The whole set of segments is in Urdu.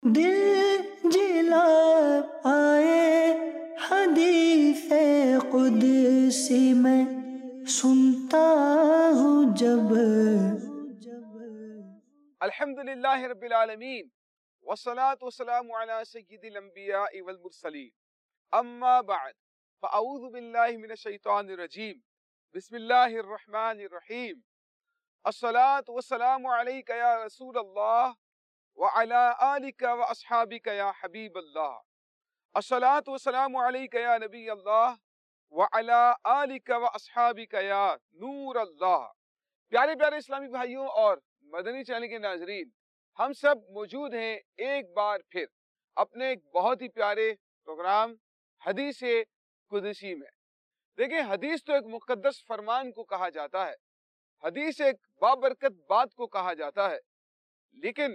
دل جلا آئے حدیث قدسی میں سنتا ہوں جب. الحمدللہ رب العالمین والصلاة والسلام علی سید الانبیاء والمرسلین. اما بعد فاعوذ باللہ من الشیطان الرجیم. بسم اللہ الرحمن الرحیم. الصلاة والسلام علیک یا رسول اللہ وعلی آلک واصحابک یا حبیب اللہ. الصلاة والسلام علیک یا نبی اللہ وعلی آلک واصحابک یا نور اللہ. پیارے پیارے اسلامی بھائیوں اور مدنی چینل کے ناظرین، ہم سب موجود ہیں ایک بار پھر اپنے ایک بہت ہی پیارے پروگرام حدیث قدسی میں. دیکھیں، حدیث تو ایک مقدس فرمان کو کہا جاتا ہے، حدیث ایک بابرکت بات کو کہا جاتا ہے، لیکن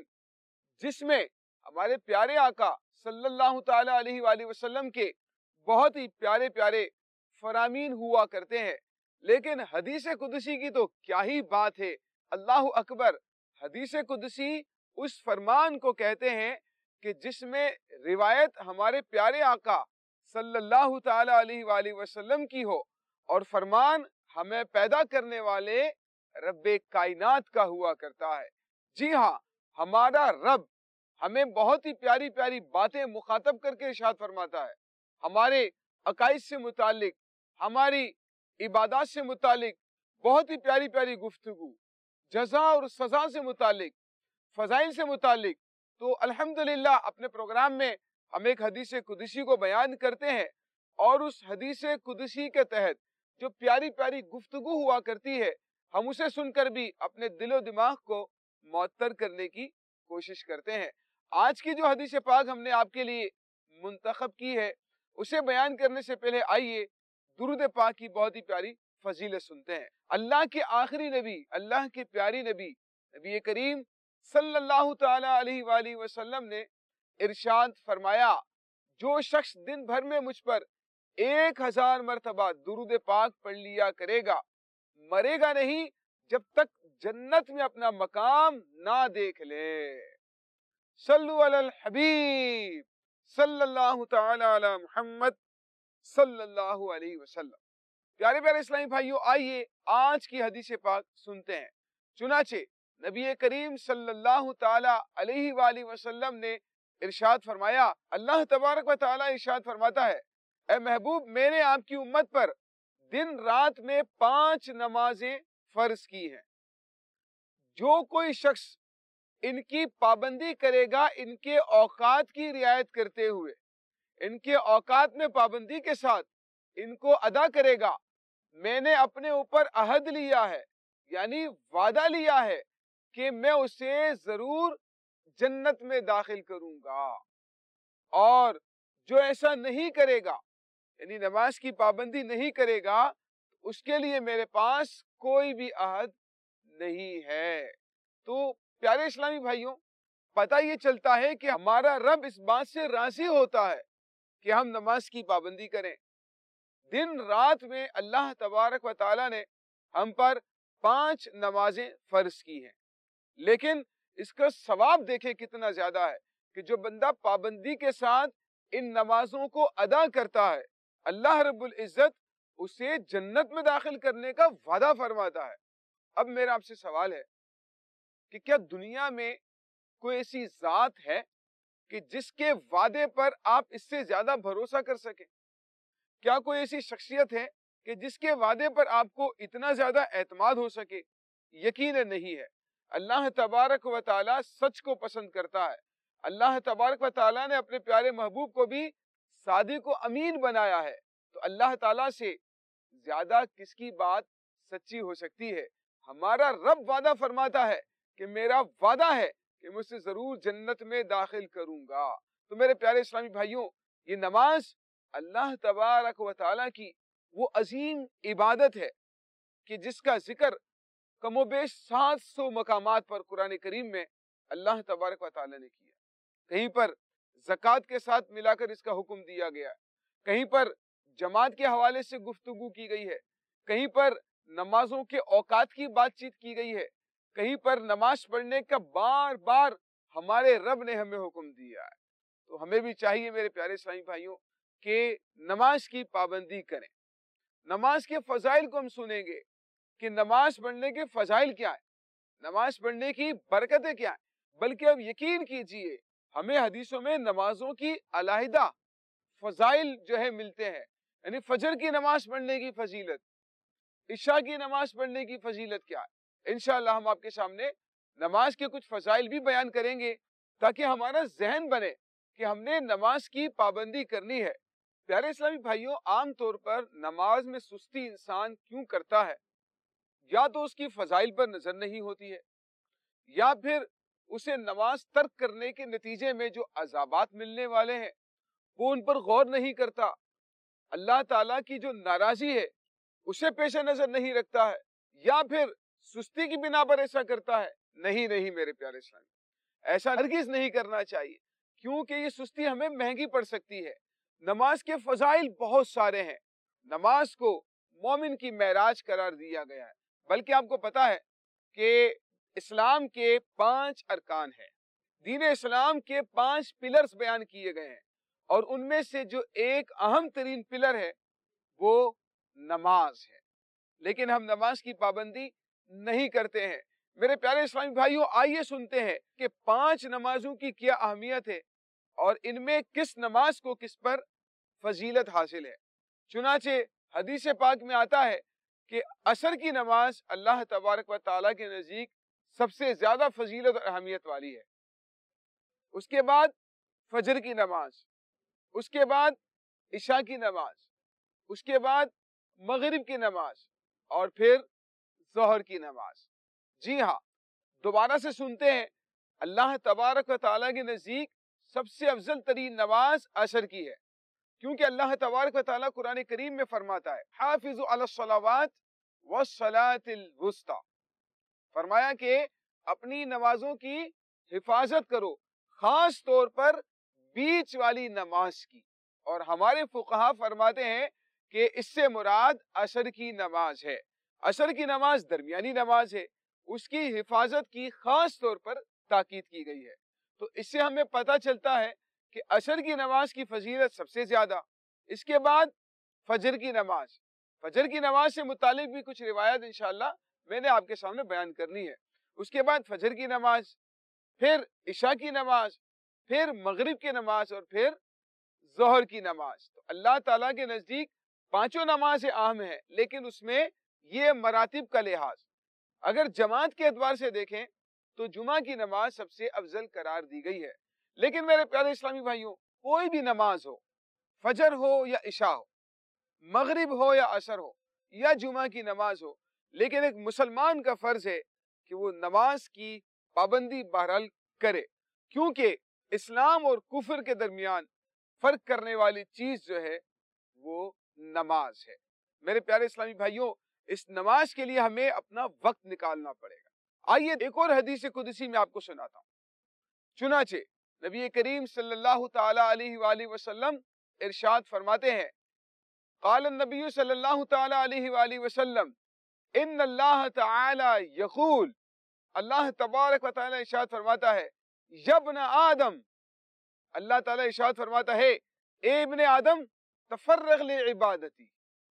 جس میں ہمارے پیارے آقا صلی اللہ تعالی علیہ وآلہ وسلم کے بہت ہی پیارے پیارے فرامین ہوا کرتے ہیں. لیکن حدیث قدسی کی تو کیا ہی بات ہے. اللہ اکبر. حدیث قدسی اس فرمان کو کہتے ہیں کہ جس میں روایت ہمارے پیارے آقا صلی اللہ تعالی علیہ وآلہ وسلم کی ہو اور فرمان ہمیں پیدا کرنے والے رب کائنات کا ہوا کرتا ہے. جی ہاں، ہمارا رب ہمیں بہت ہی پیاری پیاری باتیں مخاطب کر کے ارشاد فرماتا ہے. ہمارے عقائد سے متعلق، ہماری عبادات سے متعلق بہت ہی پیاری پیاری گفتگو، جزا اور سزا سے متعلق، فضائل سے متعلق. تو الحمدللہ اپنے پروگرام میں ہم ایک حدیث قدسی کو بیان کرتے ہیں، اور اس حدیث قدسی کے تحت جو پیاری پیاری گفتگو ہوا کرتی ہے، ہم اسے سن کر بھی اپنے دل و دماغ کو معطر کرنے کی کوشش کرتے ہیں. آج کی جو حدیث پاک ہم نے آپ کے لیے منتخب کی ہے، اسے بیان کرنے سے پہلے آئیے درود پاک کی بہت ہی پیاری فضیلت سنتے ہیں. اللہ کے آخری نبی، اللہ کے پیاری نبی، نبی کریم صلی اللہ تعالی علیہ وآلہ وسلم نے ارشاد فرمایا، جو شخص دن بھر میں مجھ پر 1000 مرتبہ درود پاک پڑھ لیا کرے گا، مرے گا نہیں جب تک جنت میں اپنا مقام نہ دیکھ لے. صلو علی الحبیب صلی اللہ تعالی علی محمد صلی اللہ علیہ وسلم. پیارے پیارے اسلامی بھائیوں، آئیے آج کی حدیث پاک سنتے ہیں. چنانچہ نبی کریم صلی اللہ تعالی علیہ وآلہ وسلم نے ارشاد فرمایا، اللہ تبارک و تعالی ارشاد فرماتا ہے، اے محبوب، میں نے آپ کی امت پر دن رات میں 5 نمازیں فرض کی ہیں. جو کوئی شخص ان کی پابندی کرے گا، ان کے اوقات کی رعایت کرتے ہوئے، ان کے اوقات میں پابندی کے ساتھ ان کو ادا کرے گا، میں نے اپنے اوپر عہد لیا ہے، یعنی وعدہ لیا ہے کہ میں اسے ضرور جنت میں داخل کروں گا. اور جو ایسا نہیں کرے گا، یعنی نماز کی پابندی نہیں کرے گا، اس کے لیے میرے پاس کوئی بھی عہد نہیں ہے. تو پیارے اسلامی بھائیوں، پتہ یہ چلتا ہے کہ ہمارا رب اس بات سے راضی ہوتا ہے کہ ہم نماز کی پابندی کریں. دن رات میں اللہ تبارک و تعالی نے ہم پر 5 نمازیں فرض کی ہیں، لیکن اس کا ثواب دیکھیں کتنا زیادہ ہے کہ جو بندہ پابندی کے ساتھ ان نمازوں کو ادا کرتا ہے، اللہ رب العزت اسے جنت میں داخل کرنے کا وعدہ فرماتا ہے. اب میرا آپ سے سوال ہے کہ کیا دنیا میں کوئی ایسی ذات ہے کہ جس کے وعدے پر آپ اس سے زیادہ بھروسہ کر سکیں؟ کیا کوئی ایسی شخصیت ہے کہ جس کے وعدے پر آپ کو اتنا زیادہ اعتماد ہو سکے؟ یقیناً نہیں ہے. اللہ تبارک و تعالیٰ سچ کو پسند کرتا ہے. اللہ تبارک و تعالیٰ نے اپنے پیارے محبوب کو بھی صادق و امین بنایا ہے. تو اللہ تعالیٰ سے زیادہ کس کی بات سچی ہو سکتی ہے؟ ہمارا رب وعدہ فرماتا ہے کہ میرا وعدہ ہے کہ میں اسے ضرور جنت میں داخل کروں گا. تو میرے پیارے اسلامی بھائیوں، یہ نماز اللہ تبارک و تعالیٰ کی وہ عظیم عبادت ہے کہ جس کا ذکر کم و بیش 700 مقامات پر قرآن کریم میں اللہ تبارک و تعالیٰ نے کیا. کہیں پر زکوٰۃ کے ساتھ ملا کر اس کا حکم دیا گیا ہے، کہیں پر جماعت کے حوالے سے گفتگو کی گئی ہے، کہیں پر نمازوں کے اوقات کی بات چیت کی گئی ہے، کہیں پر نماز پڑھنے کا بار بار ہمارے رب نے ہمیں حکم دیا ہے. تو ہمیں بھی چاہیے میرے پیارے اسلامی بھائیوں کہ نماز کی پابندی کریں. نماز کے فضائل کو ہم سنیں گے کہ نماز پڑھنے کے فضائل کیا ہے، نماز پڑھنے کی برکتیں کیا ہیں، بلکہ اب یقین کیجئے ہمیں حدیثوں میں نمازوں کی علیحدہ فضائل جو ہے ملتے ہیں. یعنی فجر کی نماز پڑھنے کی فضیلت، عشاء کی نماز پڑھنے کی فضیلت کیا ہے. انشاءاللہ ہم آپ کے سامنے نماز کے کچھ فضائل بھی بیان کریں گے تاکہ ہمارا ذہن بنے کہ ہم نے نماز کی پابندی کرنی ہے. پیارے اسلامی بھائیوں، عام طور پر نماز میں سستی انسان کیوں کرتا ہے؟ یا تو اس کی فضائل پر نظر نہیں ہوتی ہے، یا پھر اسے نماز ترک کرنے کے نتیجے میں جو عذابات ملنے والے ہیں وہ ان پر غور نہیں کرتا، اللہ تعالیٰ کی جو ناراضی ہے اسے پیش نظر نہیں رکھتا ہے، یا پھر سستی کی بنا پر ایسا کرتا ہے. نہیں میرے پیارے اسلامی، ایسا ہرگز نہیں کرنا چاہیے، کیونکہ یہ سستی ہمیں مہنگی پڑ سکتی ہے. نماز کے فضائل بہت سارے ہیں. نماز کو مومن کی معراج قرار دیا گیا ہے، بلکہ آپ کو پتا ہے کہ اسلام کے 5 ارکان ہیں، دین اسلام کے 5 پلرز بیان کیے گئے ہیں، اور ان میں سے جو ایک اہم ترین پلر ہے وہ نماز ہے. لیکن ہم نماز کی پابندی نہیں کرتے ہیں. میرے پیارے اسلامی بھائیوں، آئیے سنتے ہیں کہ 5 نمازوں کی کیا اہمیت ہے اور ان میں کس نماز کو کس پر فضیلت حاصل ہے. چنانچہ حدیث پاک میں آتا ہے کہ عصر کی نماز اللہ تبارک و تعالیٰ کے نزدیک سب سے زیادہ فضیلت اور اہمیت والی ہے. اس کے بعد فجر کی نماز، اس کے بعد عشاء کی نماز، اس کے بعد مغرب کی نماز، اور پھر ظہر کی نماز. جی ہاں، دوبارہ سے سنتے ہیں، اللہ تبارک و تعالیٰ کے نزدیک سب سے افضل ترین نماز عصر کی ہے، کیونکہ اللہ تبارک و تعالیٰ قرآن کریم میں فرماتا ہے حافظوا علی الصلوات والصلاۃ الوسطی، فرمایا کہ اپنی نمازوں کی حفاظت کرو، خاص طور پر بیچ والی نماز کی. اور ہمارے فقہا فرماتے ہیں کہ اس سے مراد عصر کی نماز ہے. عصر کی نماز درمیانی نماز ہے، اس کی حفاظت کی خاص طور پر تاکید کی گئی ہے. تو اس سے ہمیں پتہ چلتا ہے کہ عصر کی نماز کی فضیلت سب سے زیادہ. اس کے بعد فجر کی نماز، فجر کی نماز سے متعلق بھی کچھ روایت انشاءاللہ میں نے آپ کے سامنے بیان کرنی ہے. اس کے بعد فجر کی نماز، پھر عشاء کی نماز، پھر مغرب کی نماز، اور پھر ظہر کی نماز. تو اللہ تعالیٰ کے نزدیک 5 نمازیں اہم ہیں، لیکن اس میں یہ مراتب کا لحاظ اگر جماعت کے اعتبار سے دیکھیں تو جمعہ کی نماز سب سے افضل قرار دی گئی ہے. لیکن میرے پیارے اسلامی بھائیوں، کوئی بھی نماز ہو، فجر ہو یا عشاء ہو، مغرب ہو یا عصر ہو یا جمعہ کی نماز ہو، لیکن ایک مسلمان کا فرض ہے کہ وہ نماز کی پابندی بہرحال کرے، کیونکہ اسلام اور کفر کے درمیان فرق کرنے والی چیز جو ہے وہ نماز ہے. میرے پیارے اسلامی بھائیوں، اس نماز کے لیے ہمیں اپنا وقت نکالنا پڑے گا. آئیے ایک اور حدیث قدسی میں آپ کو سناتا ہوں. چنانچہ نبی کریم صلی اللہ تعالی علیہ وآلہ وسلم ارشاد فرماتے ہیں، قال النبی صلی اللہ تعالی علیہ وآلہ وسلم ان اللہ تعالی یقول، اللہ تبارک و تعالی ارشاد فرماتا ہے، یا ابن آدم، اللہ تعالی ارشاد فرماتا ہے اے ابن آدم تفرغ لعبادتی،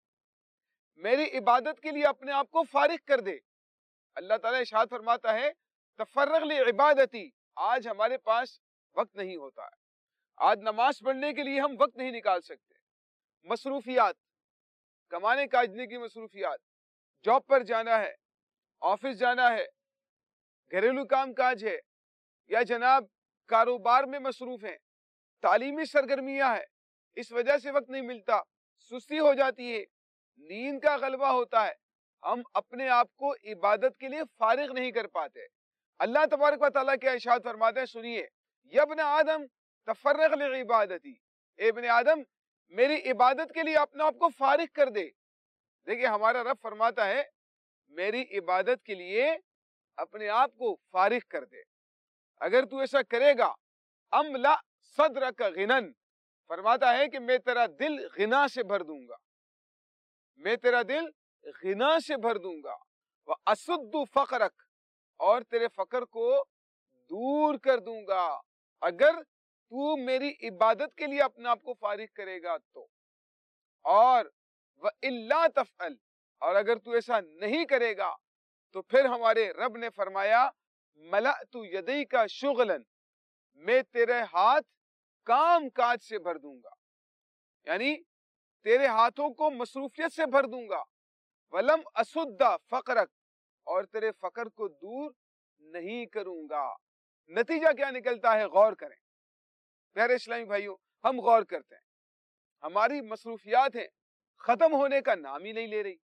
میری عبادت کے لیے اپنے آپ کو فارغ کر دے. اللہ تعالیٰ ارشاد فرماتا ہے تفرغ لعبادتی. آج ہمارے پاس وقت نہیں ہوتا ہے، آج نماز پڑھنے کے لیے ہم وقت نہیں نکال سکتے. مصروفیات، کمانے کاجنے کی مصروفیات، جاب پر جانا ہے، آفس جانا ہے، گھریلو کام کاج ہے، یا جناب کاروبار میں مصروف ہیں، تعلیمی سرگرمیاں ہیں، اس وجہ سے وقت نہیں ملتا، سستی ہو جاتی ہے، نیند کا غلبہ ہوتا ہے، ہم اپنے آپ کو عبادت کے لیے فارغ نہیں کر پاتے. اللہ تبارک و تعالیٰ کیا ارشاد فرماتے ہیں، سنیے، یا ابن آدم تفرغ لعبادتی، اے ابن آدم میری عبادت کے لیے اپنے آپ کو فارغ کر دے. دیکھیں ہمارا رب فرماتا ہے میری عبادت کے لیے اپنے آپ کو فارغ کر دے. اگر تو ایسا کرے گا املا صدرک غنن، فرماتا ہے کہ میں تیرا دل غنا سے بھر دوں گا، میں تیرا دل غنا سے بھر دوں گا، وَأَسُدُّ فَقْرَكَ، اور تیرے فقر کو دور کر دوں گا اگر تو میری عبادت کے لیے اپنے آپ کو فارغ کرے گا تو. اور وَإِلَّا تَفْعَلْ، اور اگر تو ایسا نہیں کرے گا تو پھر ہمارے رب نے فرمایا مَلَأْتُ يَدَيْكَ شُغْلًا، میں تیرے ہاتھ کام کاج سے بھر دوں گا، یعنی تیرے ہاتھوں کو مصروفیت سے بھر دوں گا. وَلَمْ أَسُدَّ فَقْرَكَ، اور تیرے فقر کو دور نہیں کروں گا. نتیجہ کیا نکلتا ہے؟ غور کریں پیارے اسلامی بھائیوں، ہم غور کرتے ہیں. ہماری مصروفیات ہیں، ختم ہونے کا نام ہی نہیں لے رہی.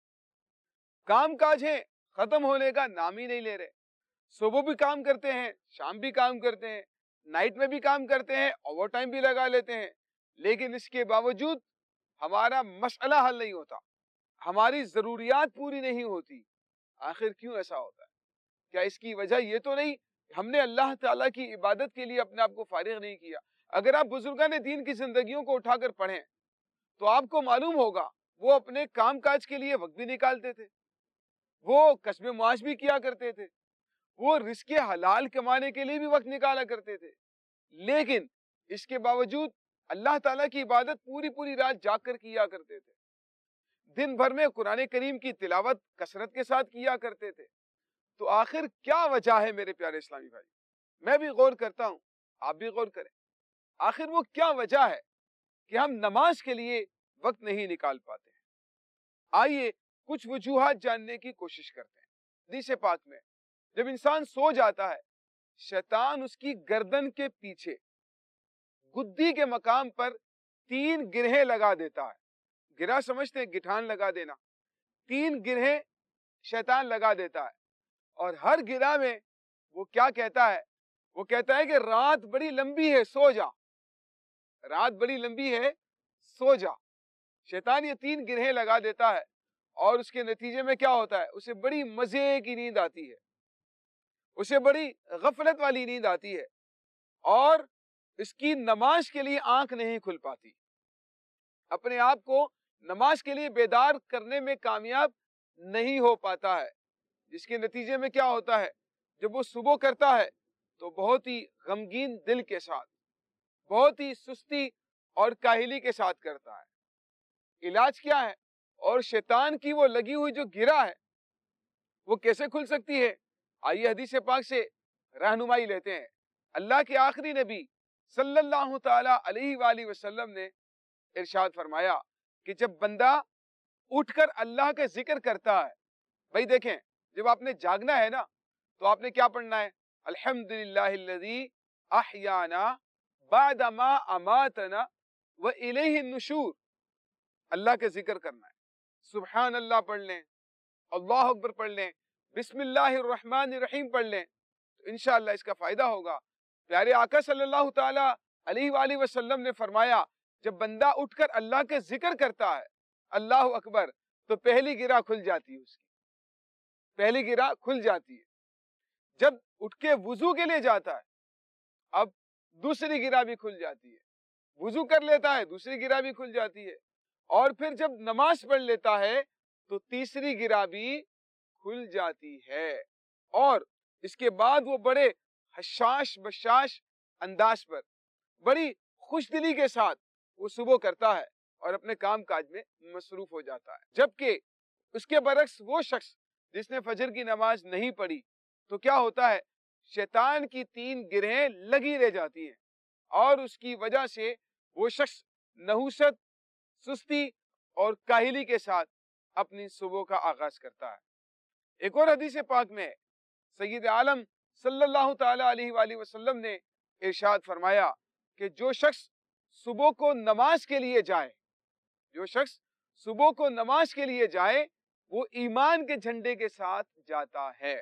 کام کاج ہیں، ختم ہونے کا نام ہی نہیں لے رہے. صبح بھی کام کرتے ہیں، شام بھی کام کرتے ہیں، نائٹ میں بھی کام کرتے ہیں، اوور ٹائم بھی لگا لیتے ہیں، لیکن اس کے باوجود ہمارا مسئلہ حل نہیں ہوتا، ہماری ضروریات پوری نہیں ہوتی. آخر کیوں ایسا ہوتا ہے؟ کیا اس کی وجہ یہ تو نہیں ہم نے اللہ تعالیٰ کی عبادت کے لیے اپنے آپ کو فارغ نہیں کیا؟ اگر آپ بزرگان دین کی زندگیوں کو اٹھا کر پڑھیں تو آپ کو معلوم ہوگا وہ اپنے کام کاج کے لیے وقت بھی نکالتے تھے، وہ کسب معاش بھی کیا کرتے تھے، وہ رزق حلال کمانے کے لیے بھی وقت نکالا کرتے تھے، لیکن اس کے باوجود اللہ تعالیٰ کی عبادت پوری پوری رات جاگ کر کیا کرتے تھے. دن بھر میں قرآن کریم کی تلاوت کثرت کے ساتھ کیا کرتے تھے. تو آخر کیا وجہ ہے میرے پیارے اسلامی بھائی؟ میں بھی غور کرتا ہوں، آپ بھی غور کریں. آخر وہ کیا وجہ ہے کہ ہم نماز کے لیے وقت نہیں نکال پاتے ہیں؟ آئیے کچھ وجوہات جاننے کی کوشش کرتے ہیں. حدیث پاک میں جب انسان سو جاتا ہے، شیطان اس کی گردن کے پیچھے گدی کے مقام پر 3 گرہیں لگا دیتا ہے. گرہ سمجھتے ہیں؟ گٹھان لگا دینا. 3 گرہیں شیطان لگا دیتا ہے، اور ہر گرہ میں وہ کیا کہتا ہے؟ وہ کہتا ہے کہ رات بڑی لمبی ہے، سو جا. رات بڑی لمبی ہے، سو جا. شیطان یہ 3 گرہیں لگا دیتا ہے، اور اس کے نتیجے میں کیا ہوتا ہے؟ اسے بڑی مزے کی نیند آتی ہے، اسے بڑی غفلت والی نیند آتی ہے، اور اس کی نماز کے لیے آنکھ نہیں کھل پاتی، اپنے آپ کو نماز کے لیے بیدار کرنے میں کامیاب نہیں ہو پاتا ہے. جس کے نتیجے میں کیا ہوتا ہے؟ جب وہ صبح کرتا ہے تو بہت ہی غمگین دل کے ساتھ، بہت ہی سستی اور کاہلی کے ساتھ کرتا ہے. علاج کیا ہے؟ اور شیطان کی وہ لگی ہوئی جو گرہ ہے وہ کیسے کھل سکتی ہے؟ آئیے حدیث پاک سے رہنمائی لیتے ہیں. اللہ کے آخری نبی صلی اللہ تعالی علیہ وآلہ وسلم نے ارشاد فرمایا کہ جب بندہ اٹھ کر اللہ کا ذکر کرتا ہے، بھائی دیکھیں، جب آپ نے جاگنا ہے نا تو آپ نے کیا پڑھنا ہے؟ الحمدللہ الذی احیانا بعد ما اماتنا والیہ النشور. اللہ کا ذکر کرنا ہے، سبحان اللہ پڑھ لیں، اللہ اکبر پڑھ لیں، بسم اللہ الرحمن الرحیم پڑھ لیں، تو انشاءاللہ اس کا فائدہ ہوگا. پیارے آقا صلی اللہ تعالی علیہ وآلہ وسلم نے فرمایا جب بندہ اٹھ کر اللہ کا ذکر کرتا ہے، اللہ اکبر، تو پہلی گرہ کھل جاتی ہے، اس کی پہلی گرہ کھل جاتی ہے. جب اٹھ کے وضو کے لیے جاتا ہے، اب دوسری گرہ بھی کھل جاتی ہے. وضو کر لیتا ہے، دوسری گرہ بھی کھل جاتی ہے. اور پھر جب نماز پڑھ لیتا ہے تو تیسری گرہ بھی کھل جاتی ہے. اور اس کے بعد وہ بڑے حشاش بشاش انداز پر، بڑی خوش دلی کے ساتھ وہ صبح کرتا ہے اور اپنے کام کاج میں مصروف ہو جاتا ہے. جبکہ اس کے برعکس وہ شخص جس نے فجر کی نماز نہیں پڑھی تو کیا ہوتا ہے؟ شیطان کی 3 گرہیں لگی رہ جاتی ہیں، اور اس کی وجہ سے وہ شخص نحوست، سستی اور کاہلی کے ساتھ اپنی صبح کا آغاز کرتا ہے. ایک اور حدیث پاک میں سید عالم صلی اللہ تعالی علیہ وآلہ وسلم نے ارشاد فرمایا کہ جو شخص صبح کو نماز کے لیے جائے، جو شخص صبح کو نماز کے لیے جائے، وہ ایمان کے جھنڈے کے ساتھ جاتا ہے.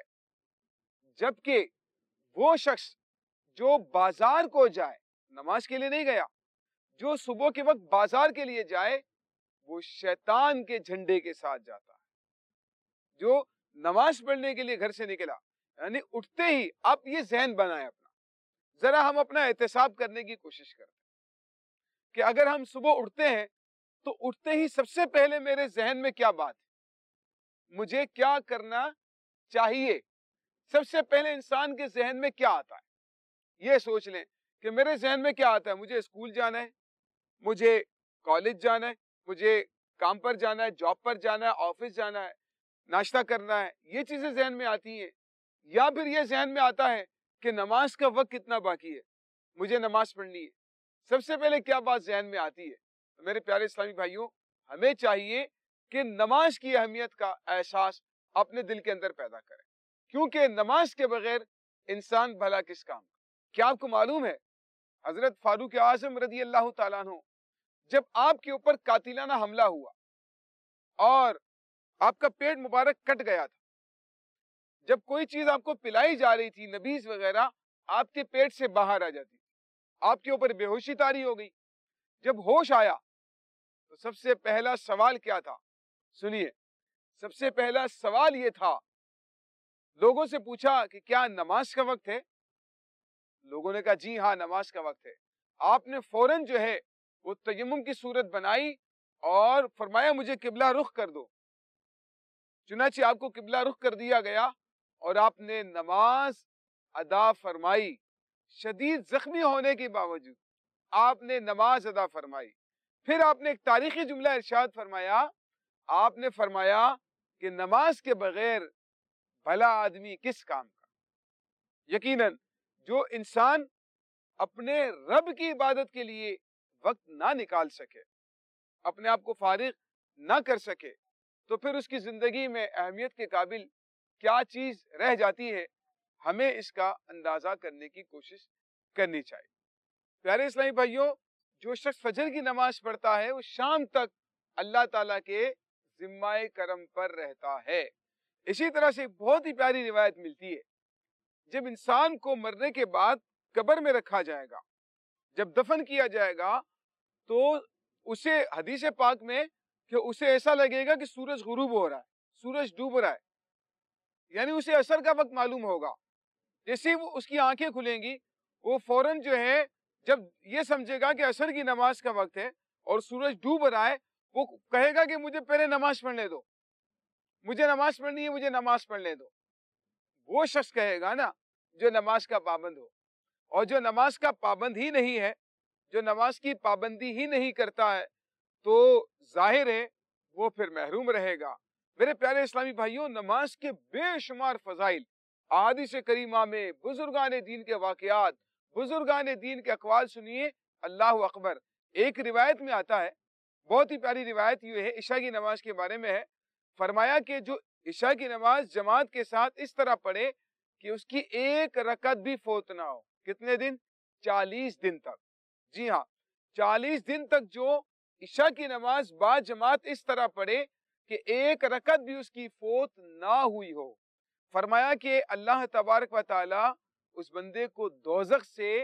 جبکہ وہ شخص جو بازار کو جائے، نماز کے لیے نہیں گیا، جو صبح کے وقت بازار کے لیے جائے، وہ شیطان کے جھنڈے کے ساتھ جاتا ہے. جو نماز پڑھنے کے لیے گھر سے نکلا، یعنی اٹھتے ہی آپ یہ ذہن بنائیں اپنا، ذرا ہم اپنا احتساب کرنے کی کوشش کرتے ہیں کہ اگر ہم صبح اٹھتے ہیں تو اٹھتے ہی سب سے پہلے میرے ذہن میں کیا بات ہے، مجھے کیا کرنا چاہیے، سب سے پہلے انسان کے ذہن میں کیا آتا ہے؟ یہ سوچ لیں کہ میرے ذہن میں کیا آتا ہے، مجھے اسکول جانا ہے، مجھے کالج جانا ہے، مجھے کام پر جانا ہے، جاب پر جانا ہے، آفس جانا ہے، ناشتہ کرنا ہے، یہ چیزیں ذہن میں آتی ہیں. یا پھر یہ ذہن میں آتا ہے کہ نماز کا وقت کتنا باقی ہے، مجھے نماز پڑھنی ہے. سب سے پہلے کیا بات ذہن میں آتی ہے؟ میرے پیارے اسلامی بھائیوں، ہمیں چاہیے کہ نماز کی اہمیت کا احساس اپنے دل کے اندر پیدا کریں، کیونکہ نماز کے بغیر انسان بھلا کس کام کا. کیا آپ کو معلوم ہے حضرت فاروق اعظم رضی اللہ تعالیٰ عنہ جب آپ کے اوپر قاتلانہ حملہ ہوا اور آپ کا پیٹ مبارک کٹ گیا تھا، جب کوئی چیز آپ کو پلائی جا رہی تھی، نبیذ وغیرہ، آپ کے پیٹ سے باہر آ جاتی تھی، آپ کے اوپر بے ہوشی طاری ہو گئی. جب ہوش آیا تو سب سے پہلا سوال کیا تھا؟ سنیے، سب سے پہلا سوال یہ تھا، لوگوں سے پوچھا کہ کیا نماز کا وقت ہے؟ لوگوں نے کہا جی ہاں نماز کا وقت ہے. آپ نے فوراً جو ہے وہ تیمم کی صورت بنائی اور فرمایا مجھے قبلہ رخ کر دو. چنانچہ آپ کو قبلہ رخ کر دیا گیا اور آپ نے نماز ادا فرمائی. شدید زخمی ہونے کے باوجود آپ نے نماز ادا فرمائی. پھر آپ نے ایک تاریخی جملہ ارشاد فرمایا، آپ نے فرمایا کہ نماز کے بغیر بھلا آدمی کس کام کا. یقیناً جو انسان اپنے رب کی عبادت کے لیے وقت نہ نکال سکے، اپنے آپ کو فارغ نہ کر سکے، تو پھر اس کی زندگی میں اہمیت کے قابل کیا چیز رہ جاتی ہے. ہمیں اس کا اندازہ کرنے کی کوشش کرنی چاہیے. پیارے اسلامی بھائیوں، جو شخص فجر کی نماز پڑھتا ہے وہ شام تک اللہ تعالیٰ کے ذمہ کرم پر رہتا ہے. اسی طرح سے ایک بہت ہی پیاری روایت ملتی ہے، جب انسان کو مرنے کے بعد قبر میں رکھا جائے گا، جب دفن کیا جائے گا، تو اسے حدیث پاک میں کہ اسے ایسا لگے گا کہ سورج غروب ہو رہا ہے، سورج ڈوب رہا ہے، یعنی اسے عصر کا وقت معلوم ہوگا. جیسے ہی وہ اس کی آنکھیں کھلیں گی، وہ فوراً جو ہے جب یہ سمجھے گا کہ عصر کی نماز کا وقت ہے اور سورج ڈوب رہا ہے، وہ کہے گا کہ مجھے پہلے نماز پڑھنے دو، مجھے نماز پڑھنی ہے، مجھے نماز پڑھنے دو. وہ شخص کہے گا نا جو نماز کا پابند ہو. اور جو نماز کا پابند ہی نہیں ہے، جو نماز کی پابندی ہی نہیں کرتا ہے، تو ظاہر ہے وہ پھر محروم رہے گا. میرے پیارے اسلامی بھائیوں، نماز کے بے شمار فضائل احادیث کریمہ میں، بزرگان دین کے واقعات، بزرگان دین کے اقوال سنیے. اللہ اکبر. ایک روایت میں آتا ہے، بہت ہی پیاری روایت یہ ہے، عشاء کی نماز کے بارے میں ہے. فرمایا کہ جو عشاء کی نماز جماعت کے ساتھ اس طرح پڑھے کہ اس کی ایک رکعت بھی فوت نہ ہو. کتنے دن؟ 40 دن تک. جی ہاں، 40 دن تک جو عشاء کی نماز با جماعت اس طرح پڑھے کہ ایک رکعت بھی اس کی فوت نہ ہوئی ہو. فرمایا کہ اللہ تبارک و تعالی اس بندے کو دوزخ سے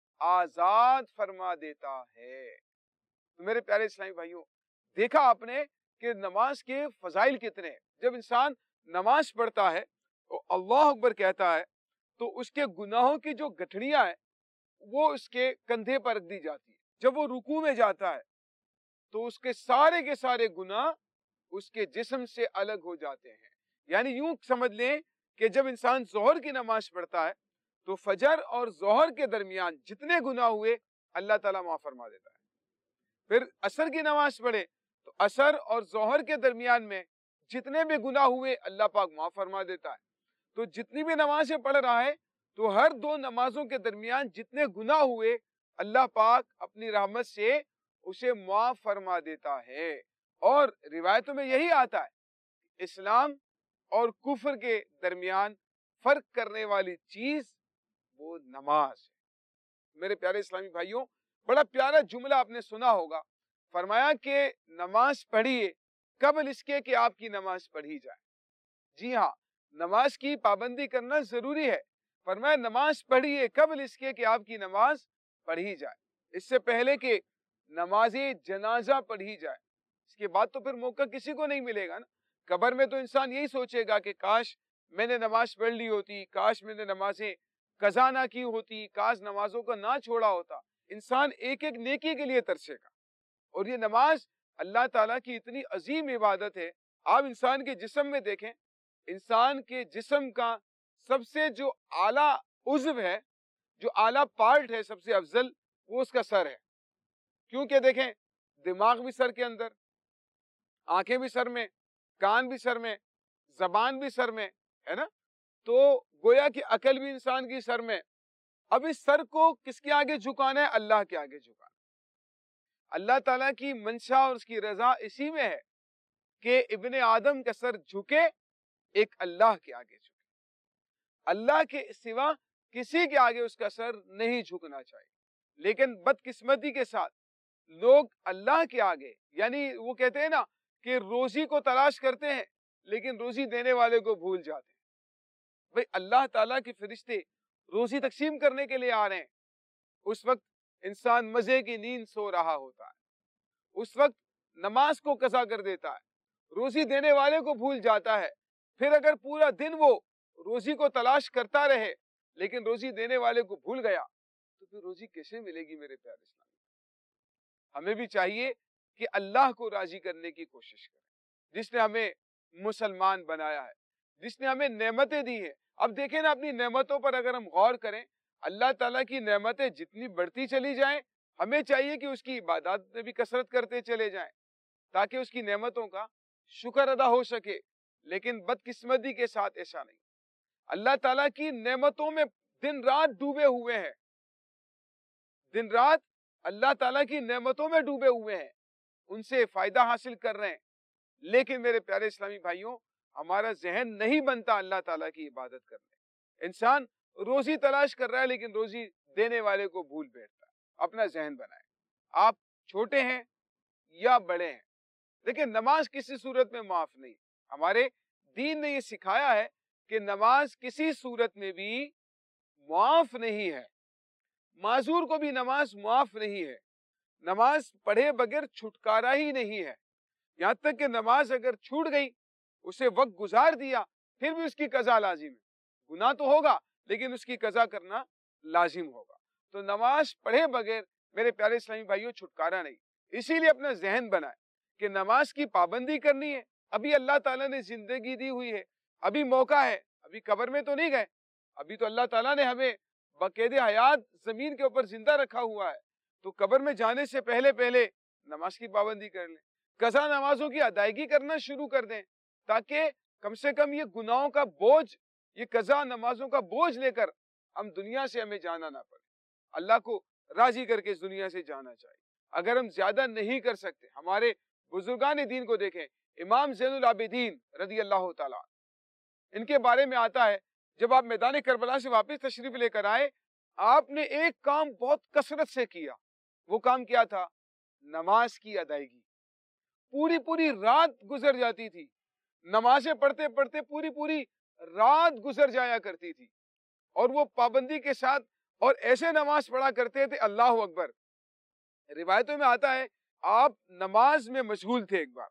آزاد فرما دیتا ہے. تو میرے پیارے اسلامی بھائیوں، دیکھا آپ نے کہ نماز کے فضائل کتنے ہیں. جب انسان نماز پڑھتا ہے تو اللہ اکبر کہتا ہے تو اس کے گناہوں کی جو گٹھڑیاں ہیں وہ اس کے کندھے پر رکھ دی جاتی ہے. جب وہ رکوع میں جاتا ہے تو اس کے سارے گناہ اس کے جسم سے الگ ہو جاتے ہیں. یعنی یوں سمجھ لیں کہ جب انسان ظہر کی نماز پڑھتا ہے تو فجر اور ظہر کے درمیان جتنے گناہ ہوئے اللہ تعالیٰ معاف فرما دیتا ہے. پھر عصر کی نماز پڑھے تو عصر اور ظہر کے درمیان میں جتنے بھی گناہ ہوئے اللہ پاک معاف فرما دیتا ہے. تو جتنی بھی نمازیں پڑھ رہا ہے تو ہر دو نمازوں کے درمیان جتنے گناہ ہوئے اللہ پاک اپنی رحمت سے اسے معاف فرما دیتا ہے. اور روایتوں میں یہی آتا ہے، اسلام اور کفر کے درمیان فرق کرنے والی چیز وہ نماز ہے. میرے پیارے اسلامی بھائیوں، بڑا پیارا جملہ آپ نے سنا ہوگا. فرمایا کہ نماز پڑھیے قبل اس کے کہ آپ کی نماز پڑھی جائے. جی ہاں، نماز کی پابندی کرنا ضروری ہے. فرمایا نماز پڑھیے قبل اس کے کہ آپ کی نماز پڑھی جائے، اس سے پہلے کہ نماز جنازہ پڑھی جائے. اس کے بعد تو پھر موقع کسی کو نہیں ملے گا نا. قبر میں تو انسان یہی سوچے گا کہ کاش میں نے نماز پڑھ لی ہوتی، کاش میں نے نمازیں قضا نہ کی ہوتی، کاش نمازوں کو نہ چھوڑا ہوتا. انسان ایک ایک نیکی کے لیے ترسے گا. اور یہ نماز اللہ تعالیٰ کی اتنی عظیم عبادت ہے. آپ انسان کے جسم میں دیکھیں، انسان کے جسم کا سب سے جو اعلیٰ عضو ہے جو اعلیٰ پارٹ ہے سب سے افضل وہ اس کا سر ہے، کیونکہ دیکھیں دماغ بھی سر کے اندر، آنکھیں بھی سر میں، کان بھی سر میں، زبان بھی سر میں ہے نا، تو گویا کہ عقل بھی انسان کی سر میں. اب اس سر کو کس کے آگے جھکانا ہے؟ اللہ کے آگے جھکانا. اللہ تعالیٰ کی منشا اور اس کی رضا اسی میں ہے کہ ابن آدم کا سر جھکے ایک اللہ کے آگے جھکے. اللہ کے سوا کسی کے آگے اس کا سر نہیں جھکنا چاہیے. لیکن بدقسمتی کے ساتھ لوگ اللہ کے آگے، یعنی وہ کہتے ہیں نا کہ روزی کو تلاش کرتے ہیں لیکن روزی دینے والے کو بھول جاتے ہیں. بھئی اللہ تعالیٰ کے فرشتے روزی تقسیم کرنے کے لیے آ رہے ہیں، اس وقت انسان مزے کی نیند سو رہا ہوتا ہے، اس وقت نماز کو قضا کر دیتا ہے، روزی دینے والے کو بھول جاتا ہے. پھر اگر پورا دن وہ روزی کو تلاش کرتا رہے لیکن روزی دینے والے کو بھول گیا تو پھر روزی کیسے ملے گی؟ میرے پیارے اسلامی، ہمیں بھی چاہیے کہ اللہ کو راضی کرنے کی کوشش کریں، جس نے ہمیں مسلمان بنایا ہے، جس نے ہمیں نعمتیں دی ہیں. اب دیکھیں نا، اپنی نعمتوں پر اگر ہم غور کریں، اللہ تعالیٰ کی نعمتیں جتنی بڑھتی چلی جائیں ہمیں چاہیے کہ اس کی عبادات میں بھی کثرت کرتے چلے جائیں تاکہ اس کی نعمتوں کا شکر ادا ہو سکے. لیکن بدقسمتی کے ساتھ ایسا نہیں. اللہ تعالیٰ کی نعمتوں میں دن رات ڈوبے ہوئے ہیں، دن رات اللہ تعالیٰ کی نعمتوں میں ڈوبے ہوئے ہیں، ان سے فائدہ حاصل کر رہے ہیں. لیکن میرے پیارے اسلامی بھائیوں، ہمارا ذہن نہیں بنتا اللہ تعالیٰ کی عبادت کرنے. انسان روزی تلاش کر رہا ہے لیکن روزی دینے والے کو بھول بیٹھتا ہے. اپنا ذہن بنائے، آپ چھوٹے ہیں یا بڑے ہیں، لیکن نماز کسی صورت میں معاف نہیں. ہمارے دین نے یہ سکھایا ہے کہ نماز کسی صورت میں بھی معاف نہیں ہے. معذور کو بھی نماز معاف نہیں ہے. نماز پڑھے بغیر چھٹکارا ہی نہیں ہے. یہاں تک کہ نماز اگر چھوٹ گئی، اسے وقت گزار دیا، پھر بھی اس کی قضا لازم ہے. گناہ تو ہوگا لیکن اس کی قضا کرنا لازم ہوگا. تو نماز پڑھے بغیر میرے پیارے اسلامی بھائیوں چھٹکارا نہیں. اسی لیے اپنا ذہن بنائے کہ نماز کی پابندی کرنی ہے. ابھی اللہ تعالیٰ نے زندگی دی ہوئی ہے، ابھی موقع ہے، ابھی قبر میں تو نہیں گئے، ابھی تو اللہ تعالیٰ نے ہمیں بقید حیات زمین کے اوپر زندہ رکھا ہوا ہے. تو قبر میں جانے سے پہلے نماز کی پابندی کر لیں، قضا نمازوں کی ادائیگی کرنا شروع کر دیں تاکہ کم سے کم یہ گناہوں کا بوجھ، یہ قضا نمازوں کا بوجھ لے کر ہم دنیا سے ہمیں جانا نہ پڑے. اللہ کو راضی کر کے اس دنیا سے جانا چاہیے. اگر ہم زیادہ نہیں کر سکتے، ہمارے بزرگان دین کو دیکھیں، امام زین العابدین رضی اللہ تعالیٰ، ان کے بارے میں آتا ہے جب آپ میدان کربلا سے واپس تشریف لے کر آئے، آپ نے ایک کام بہت کثرت سے کیا. وہ کام کیا تھا؟ نماز کی ادائیگی. پوری رات گزر جاتی تھی، نمازیں پڑھتے پڑھتے پوری رات گزر جایا کرتی تھی، اور وہ پابندی کے ساتھ اور ایسے نماز پڑھا کرتے تھے اللہ اکبر. روایتوں میں آتا ہے آپ نماز میں مشغول تھے. ایک بار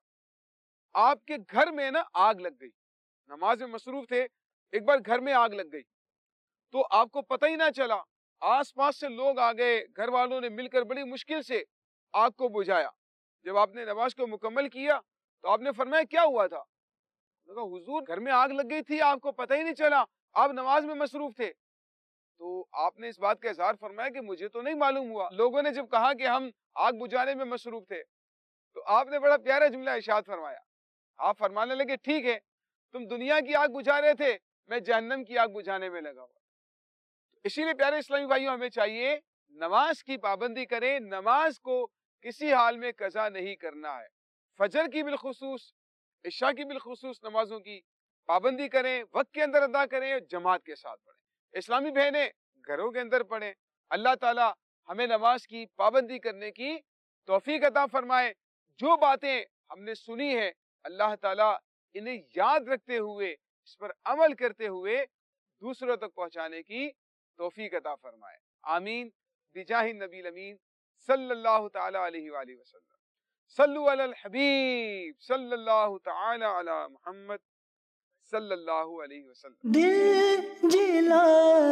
آپ کے گھر میں نا آگ لگ گئی، نماز میں مصروف تھے، ایک بار گھر میں آگ لگ گئی تو آپ کو پتہ ہی نہ چلا. آس پاس سے لوگ آ گئے، گھر والوں نے مل کر بڑی مشکل سے آگ کو بجھایا. جب آپ نے نماز کو مکمل کیا تو آپ نے فرمایا کیا ہوا تھا؟ حضور گھر میں آگ لگ گئی تھی، آپ کو پتہ ہی نہیں چلا، آپ نماز میں مصروف تھے. تو آپ نے اس بات کا اظہار فرمایا کہ مجھے تو نہیں معلوم ہوا. لوگوں نے جب کہا کہ ہم آگ بجھانے میں مصروف تھے تو آپ نے بڑا پیارا جملہ ارشاد فرمایا. آپ فرمانے لگے ٹھیک ہے، تم دنیا کی آگ بجھا رہے تھے، میں جہنم کی آگ بجھانے میں لگا ہوا. اسی لیے پیارے اسلامی بھائیوں ہمیں چاہیے نماز کی پابندی کریں. نماز کو کسی حال میں قضا نہیں کرنا ہے. فجر کی بالخصوص، عشاء کی بالخصوص نمازوں کی پابندی کریں، وقت کے اندر ادا کریں، جماعت کے ساتھ پڑھیں. اسلامی بہنیں گھروں کے اندر پڑھیں. اللہ تعالیٰ ہمیں نماز کی پابندی کرنے کی توفیق عطا فرمائے. جو باتیں ہم نے سنی ہے اللہ تعالیٰ انہیں یاد رکھتے ہوئے، اس پر عمل کرتے ہوئے دوسروں تک پہنچانے کی توفیق عطا فرمائے. آمین بجاہ النبی الامین صلی اللہ تعالی علیہ وآلہ وسلم. صلو علی الحبیب صلی اللہ تعالی علی محمد صلی اللہ علیہ وسلم. دل جلا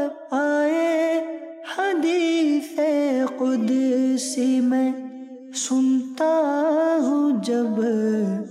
آئے حدیث قدسی میں سنتا ہوں جب